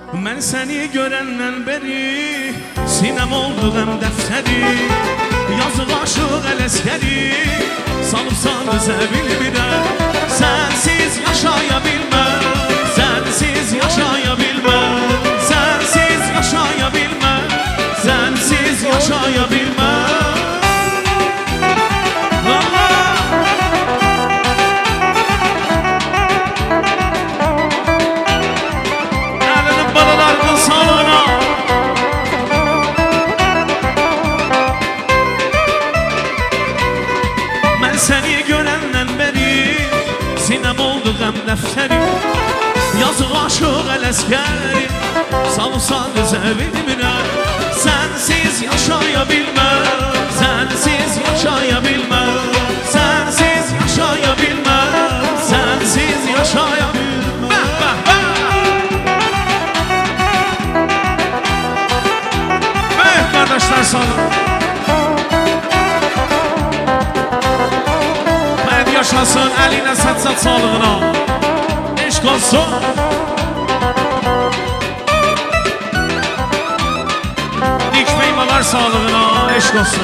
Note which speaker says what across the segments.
Speaker 1: Mən səni görəndən bəri sinəm oldu qəm dəftəri. Yazıq aşıq ələskəri salıbsan bizə bilmirəm. Sənsiz yaşaya bilməm, sənsiz yaşaya bilməm, sənsiz yaşaya bilməm, sənsiz yaşaya bilməm. Səni görəndən bəri sinəm oldu qəm dəftəri. Yazıq aşıq ələskəri salıbsan bizə bilmirəm. Sənsiz yaşaya bilməm, sənsiz yaşaya bilməm, sənsiz yaşaya bilməm, sənsiz yaşaya bilməm. Böyük qardaşlar sağ olun. Yaşasın əlinə sat sağlığına. Eşq olsun. Dik meymələr sağlığına. Eşq olsun.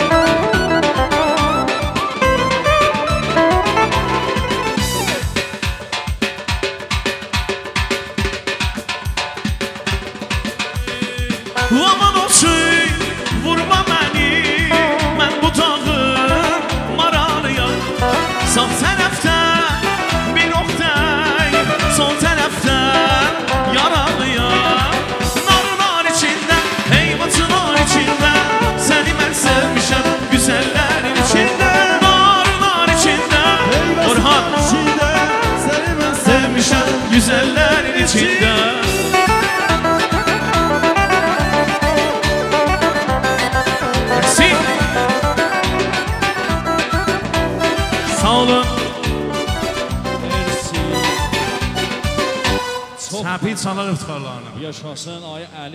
Speaker 1: Aman olsun, vurma məni, mən bu dağın maralıyam. Sağ tərəfdən bir oxtay, sol tərəfdən yaralıyam. Narlar içində, heyvatlar içində, səni mən sevmişəm güzəllərin içində. Narlar içində, Orhan, səni mən sevmişəm güzəllərin içində. Sağ olun. Səpi çalar iftarlarına.
Speaker 2: Yaşasın ay Əli.